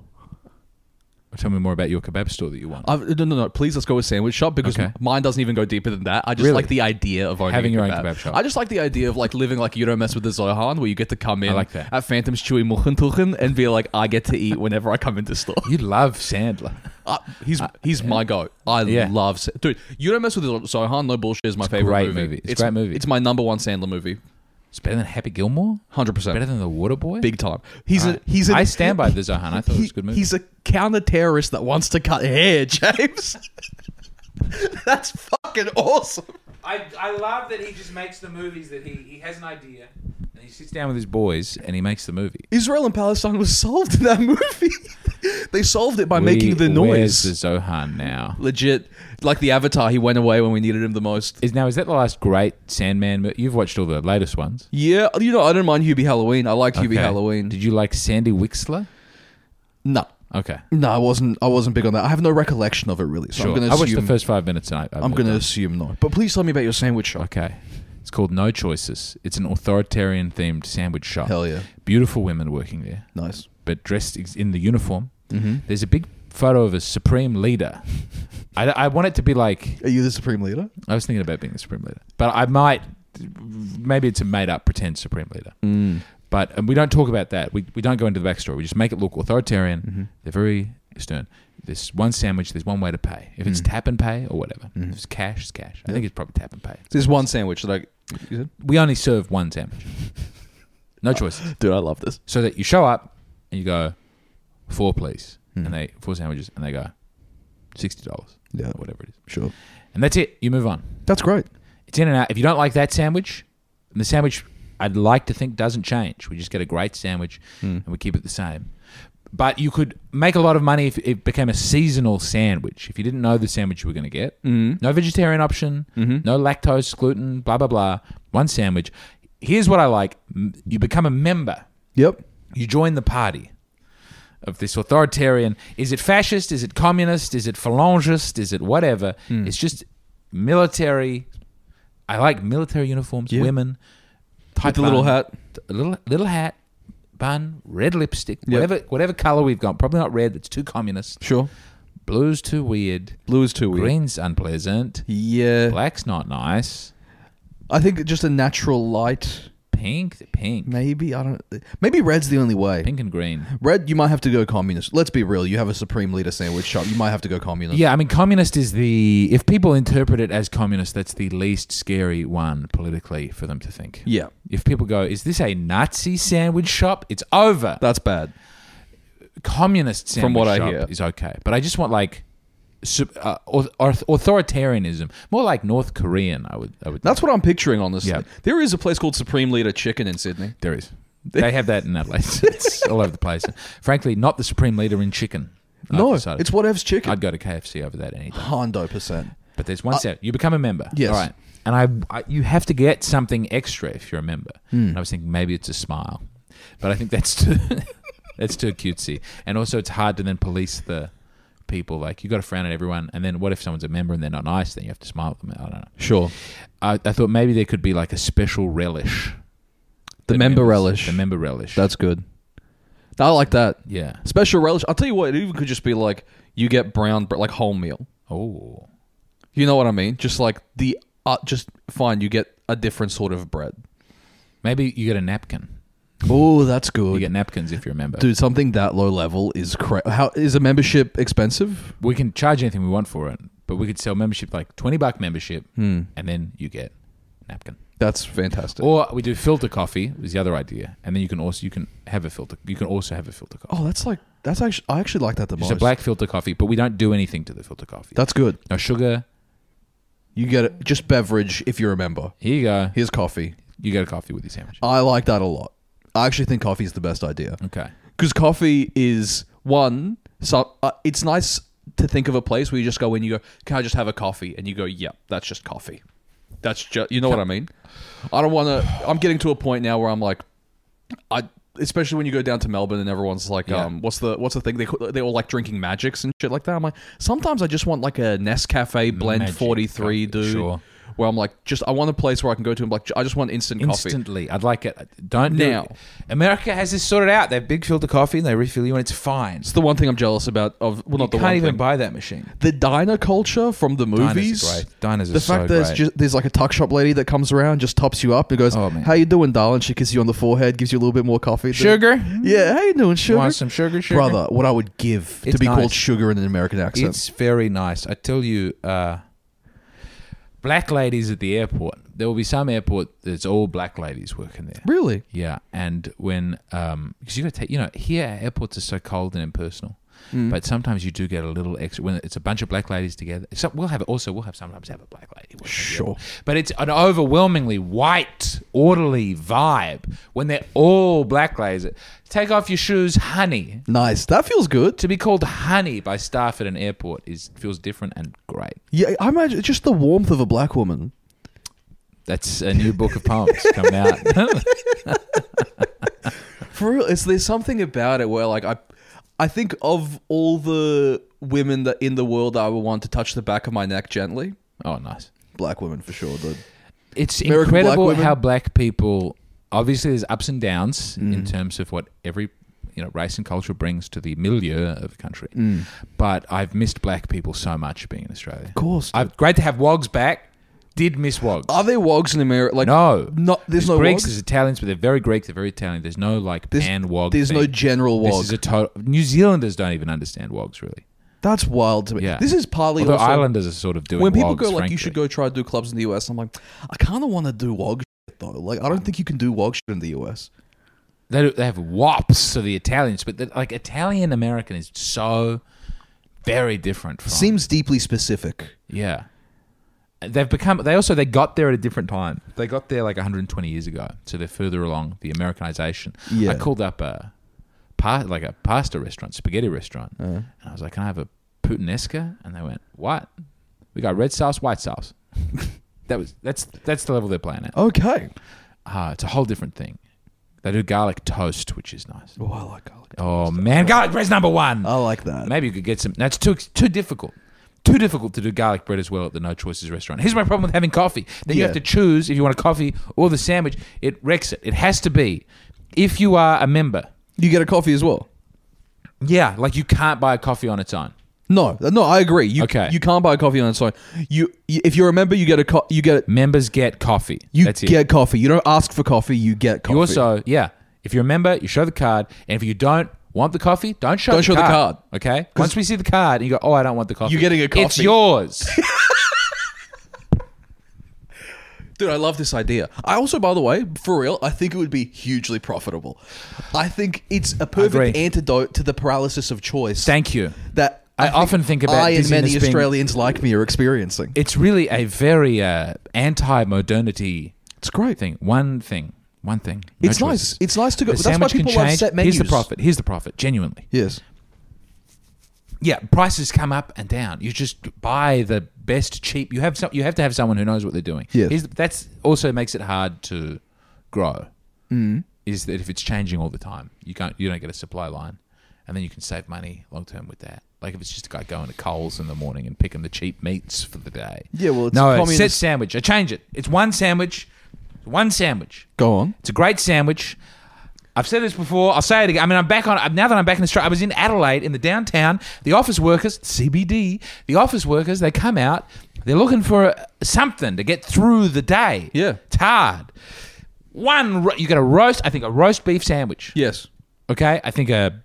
Tell me more about your kebab store that you want. I've, no, no, no. Please, let's go with sandwich shop because Okay. mine doesn't even go deeper than that. I just Really? like the idea of owning Having a your kebab. own kebab shop. I just like the idea of like living like you don't mess with the Zohan, where you get to come in I like that. at Phantom's Chewy Muchentuchen and be like, I get to eat whenever I come into store. You love Sandler. Uh, he's he's my goat. I Yeah. love Sa- dude. You don't mess with the Zohan. No bullshit is my It's a favorite great movie. movie. It's a great movie. It's my number one Sandler movie. It's better than Happy Gilmore. Hundred percent. Better than The Waterboy. Big time. He's Alright. a he's a I stand by the Zohan. I thought it was a good movie. He's a counter terrorist that wants to cut hair, James. That's fucking awesome. I, I love that he just makes the movies that he, he has an idea and he sits down with his boys and he makes the movie. Israel and Palestine was solved in that movie. They solved it by making the Where's noise. the Zohan now? Legit, like the Avatar, he went away when we needed him the most. Is now is that the last great Sandman? mo- You've watched all the latest ones. Yeah, you know, I don't mind Hubie Halloween. I like Hubie Okay. Halloween. Did you like Sandy Wixler? No. Okay, No, I wasn't. I wasn't big on that. I have no recollection of it really. So sure. I'm going I to watched assume. the first five minutes and I, I I'm moved going to on. assume no. But please tell me about your sandwich shop. Okay, it's called No Choices. It's an authoritarian themed sandwich shop. Hell yeah, Beautiful women working there, nice. but dressed ex- in the uniform. Mm-hmm. There's a big photo of a supreme leader. I, I want it to be like Are you the supreme leader? I was thinking about being the supreme leader, but I might. Maybe it's a made-up pretend supreme leader. Mm. But and we don't talk about that. We we don't go into the backstory. We just make it look authoritarian. Mm-hmm. They're very stern. There's one sandwich. There's one way to pay. If it's Mm. tap and pay or whatever. Mhm. If it's cash, it's cash. I Yeah. think it's probably tap and pay. There's one sandwich that I. You said? We only serve one sandwich. No choices. Dude, I love this. So that you show up and you go, four please, Mm. and they four sandwiches, and they go, sixty dollars. Yeah. Or whatever it is. Sure. And that's it. You move on. That's great. It's in and out. If you don't like that sandwich, and the sandwich I'd like to think doesn't change. We just get a great sandwich Mm. and we keep it the same. But you could make a lot of money if it became a seasonal sandwich. If you didn't know the sandwich you were going to get. Mm. No vegetarian option, Mhm. no lactose, gluten, blah, blah, blah. One sandwich. Here's what I like. M- You become a member. Yep. You join the party of this authoritarian. Is it fascist? Is it communist? Is it phalangist? Is it whatever? Mm. It's just military. I like military uniforms, Yeah. women. With tight the little bun, hat. a little little hat, bun, red lipstick, Yep. whatever whatever color we've got. Probably not red. It's too communist. Sure. Blue's too weird. Blue is too weird. Green's unpleasant. Yeah. Black's not nice. I think just a natural light. Pink, pink, Maybe I don't. Maybe red's the only way. pink and green. Red, you might have to go communist. Let's be real. You have a supreme leader sandwich shop. You might have to go communist. Yeah, I mean, communist is the if people interpret it as communist, that's the least scary one politically for them to think. Yeah. If people go, is this a Nazi sandwich shop? It's over. That's bad. Communist sandwich From what I shop hear. is okay, but I just want like sup- uh, auth- authoritarianism, more like North Korean. I would. I would. That's what I'm picturing, honestly. Yeah. There is a place called Supreme Leader Chicken in Sydney. There is. They have that in Adelaide. It's all over the place. Frankly, not the supreme leader in chicken. No, I've decided. it's whatever's chicken. I'd go to K F C over that any day. Hundred percent. But there's one step. You become a member. Yes. All right. And I, I, you have to get something extra if you're a member. Hmm. And I was thinking maybe it's a smile, but I think that's too that's too cutesy. And also, it's hard to then police the people. Like, you got to frown at everyone, and then what if someone's a member and they're not nice? Then you have to smile at them. I don't know. Sure. I, I thought maybe there could be like a special relish. The that member members- relish. The member relish. That's good. I like that. yeah. Special relish. I'll tell you what. It even could just be like you get brown, bre- like wholemeal. Oh. You know what I mean? Just like the uh, just fine. You get a different sort of bread. Maybe you get a napkin. Oh, that's You good. get napkins if you're a member. Dude, something that low level is cra- How is a membership expensive? We can charge anything we want for it, but we could sell membership like twenty buck membership, Hmm. and then you get napkin. That's fantastic. Or we do filter coffee is the other idea, and then you can also you can have a filter. You can also have a filter coffee. Oh, that's like that's actually I actually like that the Just most. a black filter coffee, but we don't do anything to the filter coffee. That's good. No sugar. You get it, just beverage if you're a member. Here you go. Here's coffee. You get a coffee with your sandwich. I like that a lot. I actually think coffee is the best idea. Okay. Because coffee is one. So uh, it's nice to think of a place where you just go in. You go, can I just have a coffee? And you go, yeah, that's just coffee. That's just you know what I mean. I don't want to. I'm getting to a point now where I'm like, I. Especially when you go down to Melbourne and everyone's like, Yeah. um, what's the what's the thing? They they all like drinking Magics and shit like that. I'm like, sometimes I just want like a Nescafe Blend Magic forty-three, coffee, dude. sure. Where I'm like, just I want a place where I can go to and be like, I just want instant coffee. Instantly, I'd like it. Don't do Now. it. America has this sorted out. They have big filter coffee and they refill you, and it's fine. It's the one thing I'm jealous about. Of well, You not the can't one even thing. buy that machine. The diner culture from the Diners are movies. great. Diners are the so fact that there's great. just there's like a tuck shop lady that comes around, just tops you up and goes, Oh, man. "How you doing, darling?" She kisses you on the forehead, gives you a little bit more coffee. Sugar? Yeah, how you doing, sugar? Want some sugar, sugar? Brother, what I would give to It's be nice. called sugar in an American accent. It's very nice. I tell you, uh, black ladies at the airport. There will be some airport that's all black ladies working there. Really? Yeah, and when um, because you got to take, you know, here airports are so cold and impersonal, Mm. but sometimes you do get a little extra when it's a bunch of black ladies together. So we'll have also we'll have sometimes have a black lady. working Sure. together. But it's an overwhelmingly white, orderly vibe when they're all black ladies. Take off your shoes, honey. Nice. That feels good. To be called honey by staff at an airport is feels different and great. Yeah, I imagine just the warmth of a black woman. That's a new book of poems coming out. For real, it's there's something about it where like I, I think of all the women that in the world I would want to touch the back of my neck gently. Oh, nice. Black women for sure, dude. It's American black incredible women. how black people. Obviously, there's ups and downs Mm. in terms of what every you know race and culture brings to the milieu of a country. Mm. But I've missed black people so much being in Australia. Of course. I've great to have wogs back. Did miss wogs. Are there wogs in America? Like no, not there's, no Greeks, wogs? there's Italians, but they're very Greek. They're very Italian. There's no like There's- pan wog. There's no thing. general This wog. is a total. New Zealanders don't even understand wogs really. That's wild to me. Yeah. This is partly Although also Islanders are sort of doing. when people wogs, go like frankly. you should go try to do clubs in the U S. I'm like, I kind of want to do wog shit though. Like I don't think you can do wog shit in the U S. They do, they have wops to the Italians, but the, like Italian American is so very different. From, Seems deeply specific. yeah. They've become. They also they got there at a different time. They got there like one hundred twenty years ago, so they're further along the Americanization. Yeah. I called up a, pa- like a pasta restaurant, spaghetti restaurant, Uh, and I was like, "Can I have a puttanesca?" And they went, "What? We got red sauce, white sauce." that was that's that's the level they're playing at. okay. Uh, it's a whole different thing. They do garlic toast, which is nice. Oh, I like garlic. Oh man, garlic bread's number one. I like that. Maybe you could get some. That's too too difficult. Too difficult to do garlic bread as well at the No Choices restaurant. Here's my problem with having coffee. Then you Yeah. have to choose if you want a coffee or the sandwich. It wrecks it. It has to be. If you are a member, You get a coffee as well. yeah, like you can't buy a coffee on its own. No, no, I agree. You Okay. you can't buy a coffee on its own. You, you if you're a member, you get a co- you get Members get coffee. you That's it. get coffee. You don't ask for coffee. You get coffee. You also, yeah. If you're a member, you show the card, and if you don't want the coffee, don't show, Don't the, show the card, card. Okay. Once we see the card, and you go, "Oh, I don't want the coffee." You're getting a It's coffee. yours. Dude, I love this idea. I also, by the way, for real, I think it would be hugely profitable. I think it's a perfect agree. antidote to the paralysis of choice Thank you. that I often think about I and dizziness many being- Australians like me are experiencing. It's really a very uh, anti-modernity It's great. thing. One thing. One thing. No It's nice. choices. It's nice to go. The That's why sandwich can people love change. set menus. Here's the profit. Here's the profit. Genuinely. Yes. Yeah, prices come up and down. You just buy the best cheap. You have some, you have to have someone who knows what they're doing. Yes. Here's- that's also makes it hard to grow. Mm. Is that if it's changing all the time, you can't you don't get a supply line, and then you can save money long term with that. Like if it's just a guy going to Coles in the morning and picking the cheap meats for the day. Yeah, well, it's no, a it's communist- set sandwich. I change it. It's one sandwich, one sandwich. Go on. It's a great sandwich. I've said this before. I'll say it again. I mean, I'm back on. Now that I'm back in Australia, I was in Adelaide in the downtown. The office workers, C B D, the office workers, they come out. They're looking for something to get through the day. Yeah. It's hard. One, ro- you get a roast. I think a roast beef sandwich. Yes. Okay. I think a.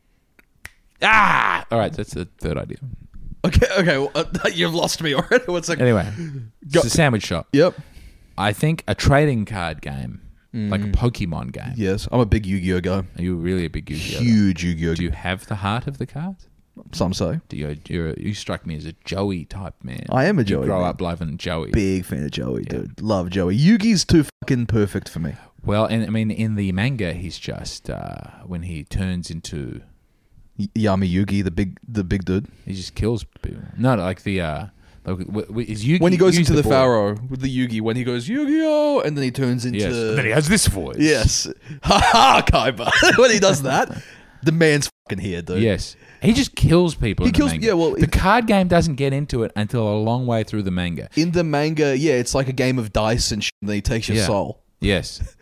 Ah. All right. That's the third idea. Okay. Okay. Well, uh, you've lost me already. One second. Anyway, it's a sandwich shop. Yep. I think a trading card game, like a Pokemon game. Yes. I'm a big Yu-Gi-Oh guy. Are you really a big Yu-Gi-Oh? Huge Yu-Gi-Oh. Do you have the heart of the cards? Some say. Do you, you're, you strike me as a Joey type man. I am a You Joey grow man. up loving Joey. Big fan of Joey, dude. Love Joey. Yugi's too fucking perfect for me. Well, and I mean, in the manga, he's just uh, when he turns into, Y- Yami Yugi, the big, the big dude. he just kills people. No, like the uh, like, w- w- is Yugi When he goes Yugi's into the, boy. Pharaoh with the Yugi, when he goes Yu-Gi-Oh, and then he turns into. Yes, and then he has this voice. Yes. Ha ha, Kaiba. When he does that, the man's fucking here, dude. Yes. He just kills people. He in the kills- manga. yeah, well, the it- card game doesn't get into it until a long way through the manga. In the manga, yeah, it's like a game of dice and shit, and then he takes your Yeah. soul. Yes.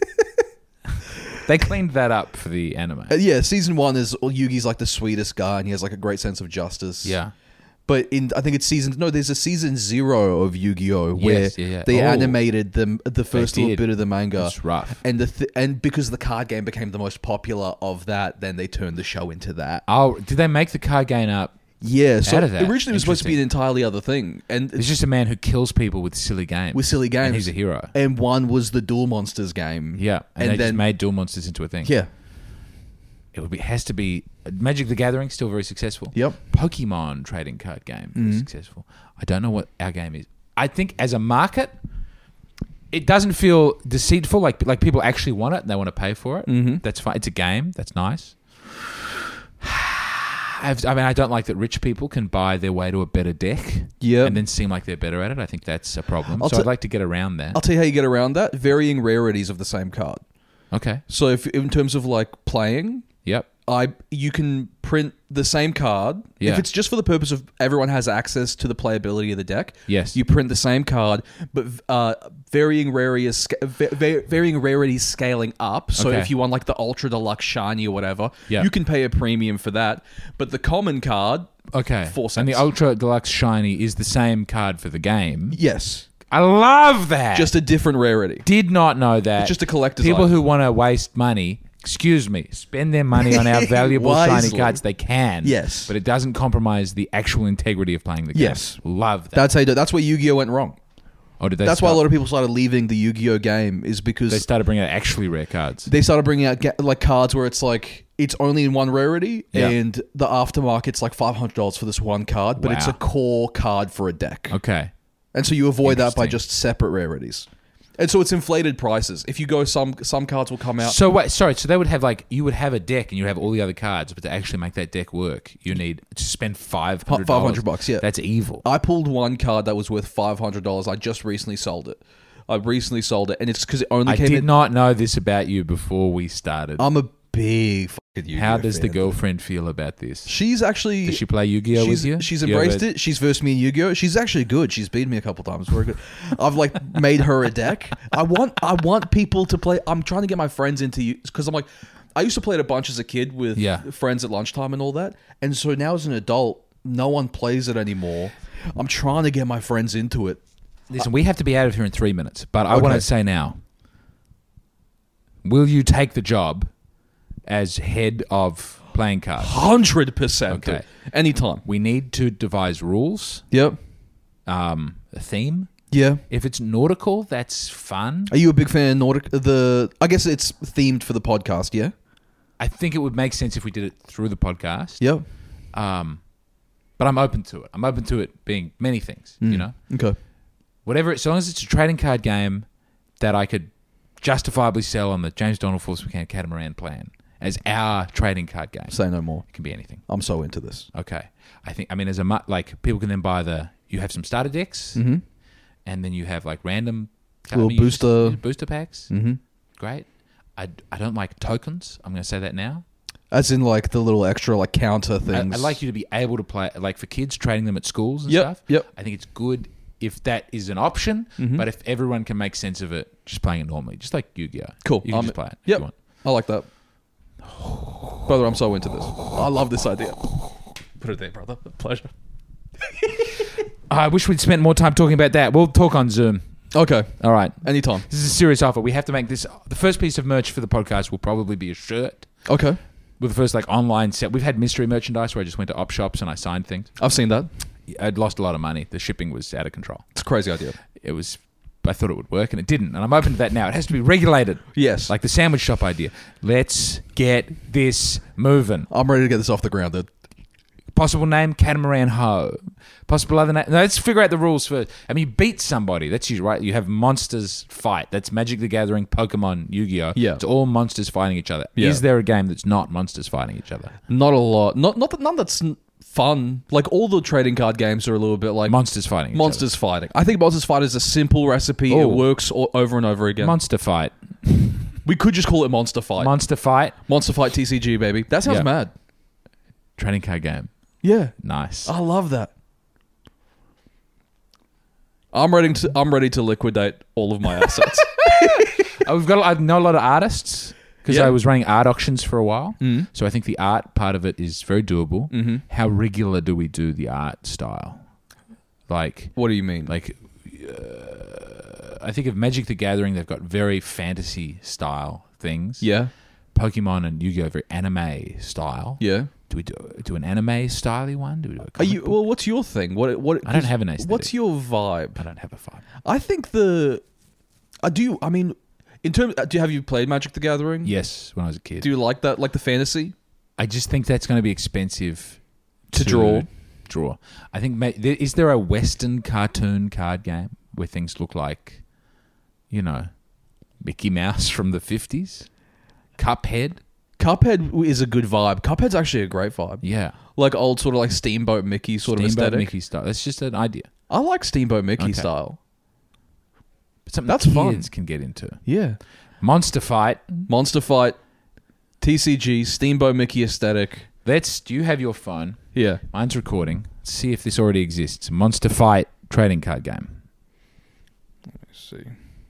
They cleaned that up for the anime. Uh, yeah, season one is well, Yugi's like the sweetest guy, and he has like a great sense of justice. Yeah. But in I think it's season no, there's a season zero of Yu-Gi-Oh where Yes, yeah, yeah. they Oh. animated the the first little did. bit of the manga. It's rough. And the th- and because the card game became the most popular of that, then they turned the show into that. Oh, did they make the card game up? Yeah, so Out of that. originally it was supposed to be an Interesting. entirely other thing, and It's just a man who kills people with silly games. with silly games. And he's a hero. And one was the Duel Monsters game. Yeah. And, and they then just made Duel Monsters into a thing. yeah, It would be has to be Magic the Gathering, still very successful. Yep. Pokemon trading card game, very Mm-hmm. successful. I don't know what our game is. I think as a market, it doesn't feel deceitful. Like like people actually want it and they want to pay for it. Mm-hmm. That's fine. It's a game. That's nice. I've, I mean, I don't like that rich people can buy their way to a better deck. Yep. And then seem like they're better at it. I think that's a problem. I'll so t- I'd like to get around that. I'll tell you how you get around that: varying rarities of the same card. Okay. So if in terms of like playing, Yep. I you can print the same card. Yeah. If it's just for the purpose of everyone has access to the playability of the deck, Yes. you print the same card, but uh, varying rarity sca- va- va- varying rarities scaling up. So Okay. if you want like the ultra deluxe shiny or whatever, Yeah. you can pay a premium for that. But the common card, Okay. Four And the cents. Ultra Deluxe Shiny is the same card for the game. yes, I love that. just a different rarity. did not know that. It's just a collector's People item. who want to waste money, excuse me, spend their money on our valuable shiny Wisely. cards. They can. Yes. But it doesn't compromise the actual integrity of playing the game. Yes. Love that. That's how you do. That's where Yu-Gi-Oh went wrong. or did they That's why a start- lot of people started leaving the Yu-Gi-Oh game is because they started bringing out actually rare cards. they started bringing out ga- like cards where it's like it's only in one rarity, Yeah. and the aftermarket's like five hundred dollars for this one card, but it's Wow. a core card for a deck, Okay. and so you avoid that by Interesting. just separate rarities, and so it's inflated prices. If you go, some some cards will come out. So wait, sorry. So they would have like you would have a deck and you would have all the other cards, but to actually make that deck work, you need to spend five hundred five hundred bucks, yeah. That's evil. I pulled one card that was worth five hundred dollars. I just recently sold it. I recently sold it, and it's because it only I came did in. not know this about you before we started. I'm a big fucking Yu-Gi-Oh How does the fan. girlfriend feel about this? She's actually. Does she play Yu-Gi-Oh she's, with you? She's Do you embraced ever- it. She's versed me in Yu-Gi-Oh. She's actually good. She's beaten me a couple times. Very good. I've like made her a deck. I want. I want people to play. I'm trying to get my friends into you because I'm like. I used to play it a bunch as a kid with Yeah. friends at lunchtime and all that, and so now as an adult, no one plays it anymore. I'm trying to get my friends into it. Listen, we have to be out of here in three minutes, but I Okay. want to say now: will you take the job as head of playing cards? Hundred percent. Okay. Anytime. We need to devise rules, Yep. um, a theme. Yeah. If it's nautical, that's fun. Are you a big fan of Nordic? The I guess it's themed for the podcast. Yeah. I think it would make sense if we did it through the podcast. Yep. Um, but I'm open to it. I'm open to it being many things. You know, Okay. whatever. As long as it's a trading card game that I could justifiably sell on the James Donald Force Mechanic Catamaran plan, as our trading card game. Say no more. It can be anything. I'm so into this. Okay. I think, I mean, as a, mu- like, people can then buy the, you have some starter decks, Mm-hmm. and then you have, like, random Little I mean, you booster- just- booster packs. Mm-hmm. Great. I, I don't like tokens. I'm going to say that now. As in, like, the little extra, like, counter I, things. I'd like you to be able to play, like, for kids, trading them at schools and Yep, stuff. yep. I think it's good if that is an option, Mm-hmm. but if everyone can make sense of it, just playing it normally, just like Yu-Gi-Oh. Cool. You can Um, just play it if Yep. you want. I like that. Brother, I'm so into this. I love this idea. Put it there, brother. Pleasure. I wish we'd spent more time talking about that. We'll talk on Zoom. Okay. All right. Anytime. This is a serious offer. We have to make this. The first piece of merch for the podcast will probably be a shirt Okay. with the first like online set. We've had mystery merchandise where I just went to op shops and I signed things. I've seen that. I'd lost a lot of money. The shipping was out of control. It's a crazy idea. It was. I thought it would work and it didn't. And I'm open to that now. It has to be regulated. Yes. Like the sandwich shop idea. Let's get this moving. I'm ready to get this off the ground, dude. Possible name, Catamaran Ho. Possible other name. No, let's figure out the rules first. I mean, you beat somebody. That's usually right. You have monsters fight. That's Magic the Gathering, Pokemon, Yu-Gi-Oh. Yeah. It's all monsters fighting each other. Yeah. Is there a game that's not monsters fighting each other? Not a lot. Not not that none that's n- fun. Like all the trading card games are a little bit like Monsters fighting each monsters fighting. I think Monsters Fight is a simple recipe. Oh. It works o- over and over other. again. Monster Fight. we could just call it Monster Fight. Monster Fight. Monster Fight T C G, baby. That sounds Yeah. mad. Trading card game. Yeah. Nice. I love that. I'm ready to I'm ready to liquidate all of my assets. Oh, we've got. I know a lot of artists because Yeah. I was running art auctions for a while. Mhm. So I think the art part of it is very doable. Mhm. How regular do we do the art style? Like, What do you mean? like, uh, I think of Magic the Gathering. They've got very fantasy style things. Yeah. Pokemon and Yu-Gi-Oh very anime style. Yeah. Do we do do an anime styley one? Do we do a Are comic you book? well, what's your thing? What what I don't 'cause have an aesthetic. What's your vibe? I don't have a vibe. I think the I do I mean in terms do you have you played Magic the Gathering? Yes, when I was a kid. Do you like that like the fantasy? I just think that's going to be expensive To draw. Draw. I think. ma- there- Is there a Western cartoon card game where things look like, you know, Mickey Mouse from the fifties? Cuphead. Cuphead is a good vibe. Cuphead's actually a great vibe. Yeah. Like old sort of like Steamboat Mickey sort Steamboat of aesthetic. Mickey style. That's just an idea. I like Steamboat Mickey Okay. style. But something That's kids fun. can get into. Yeah. Monster Fight. Monster Fight, T C G, Steamboat Mickey aesthetic. Let's. Do you have your phone? Yeah. Mine's recording. Let's see if this already exists. Monster Fight trading card game. Let's see.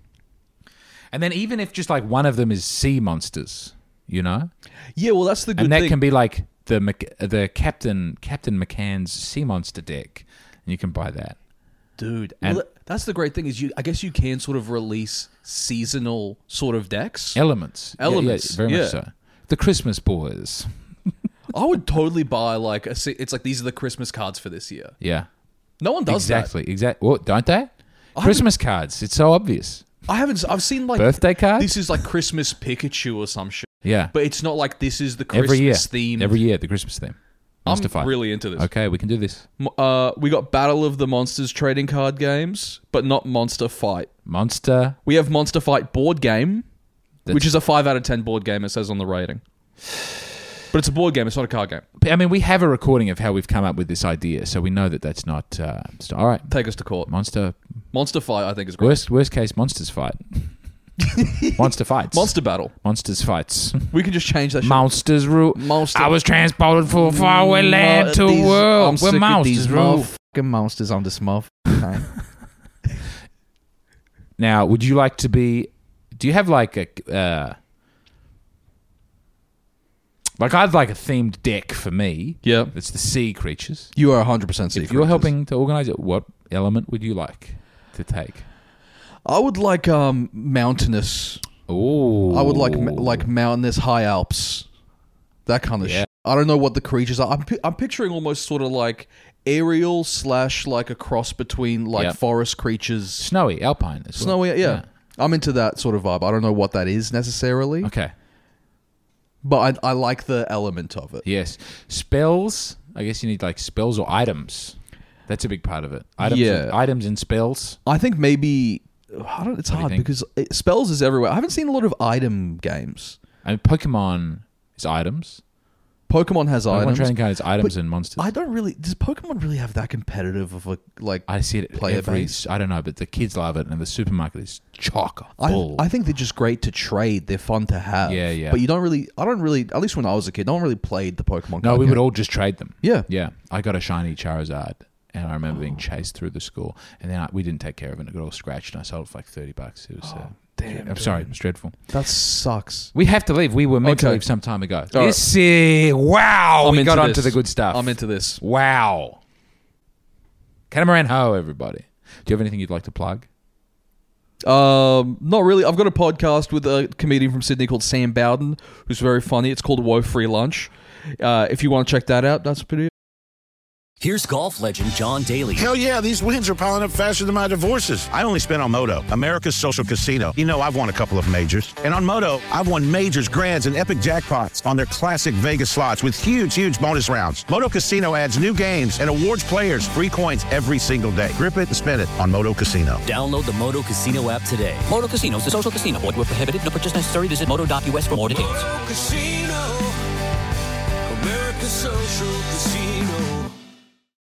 And then even if just like one of them is sea monsters, you know, Yeah, well that's the good and that thing. can be like the Mc- the Captain Captain McCann's Sea Monster deck, and you can buy that. Dude, And- well, that's the great thing is you. I guess you can sort of release seasonal sort of decks. Elements, Yeah, yeah, Elements, very yeah. much so. The Christmas boys, I would totally buy like a. se- It's like these are the Christmas cards for this year. yeah, No one does exactly, exactly. What don't they? I Christmas cards. It's so obvious. that. I haven't. I've seen like Birthday cards. This is like Christmas Pikachu or some shit. yeah, But it's not like this is the Christmas every year, theme. every year the Christmas theme. Monster I'm Fight. really into this. Okay, we can do this. M- Uh, we got Battle of the Monsters trading card games, but not Monster Fight. Monster. We have Monster Fight board game, That's- which is a five out of ten board game. It says on the rating, but it's a board game. It's not a card game. I mean, we have a recording of how we've come up with this idea, so we know that that's not. Uh, it's not- all right, Take us to court. Monster. Monster Fight, I think, is great. Worst worst case, monsters fight. Monster fights. Monster Battle. Monsters fights. We can just change that. Shit. Monsters rule. Monster- I was transported from a faraway land to a world where monsters rule. Fucking monsters on this month. Now, would you like to be? Do you have like a? Uh, like I'd like a themed deck for me. Yeah, It's the sea creatures. you are one hundred percent. If you're helping to organize it, what element would you like to take? I would like um mountainous. Oh, I would like like mountainous high Alps, that kind of Yeah. shit. I don't know what the creatures are. I'm pi- I'm picturing almost sort of like aerial slash like a cross between like Yep. forest creatures. snowy, alpine. As well. Snowy, yeah. I'm into that sort of vibe. I don't know what that is necessarily, Okay. but I I like the element of it. Yes. Spells. I guess you need like spells or items. That's a big part of it. Items, Yeah. and, items and spells. I think maybe I don't. It's What do you hard think? because it, spells is everywhere. I haven't seen a lot of item games. I mean, Pokemon It's items. Pokemon has Pokemon items. trading card is items But and monsters. I don't really. Does Pokemon really have that competitive of a like? I see it player every. base? I don't know, but the kids love it, and the supermarket is chock I, full. I think they're just great to trade. They're fun to have. Yeah, yeah. But you don't really. I don't really. At least when I was a kid, no one really played the Pokemon. no, card we game. would all just trade them. Yeah. Yeah. I got a shiny Charizard, and I remember being chased through the school, and then I, we didn't take care of it. It got all scratched, and I sold it for like thirty bucks. It was. Uh, damn, I'm sorry, it was dreadful. That sucks. We have to leave. We were meant to Okay. leave some time ago. All right. This is wow. I'm we into got onto this. the good stuff. I'm into this. Wow. Catamaran Ho, everybody. Do you have anything you'd like to plug? Um, not really. I've got a podcast with a comedian from Sydney called Sam Bowden, who's very funny. It's called Woe Free Lunch. Uh, if you want to check that out, that's pretty. Here's golf legend John Daly. Hell yeah, these wins are piling up faster than my divorces. I only spent on Moto, America's social casino. You know, I've won a couple of majors. And on Moto, I've won majors, grands, and epic jackpots on their classic Vegas slots with huge, huge bonus rounds. Moto Casino adds new games and awards players free coins every single day. Grip it and spin it on Moto Casino. Download the Moto Casino app today. Moto Casino is a social casino. Void where prohibited. No purchase necessary. Visit moto dot u s for more details. Moto Casino, America's social casino.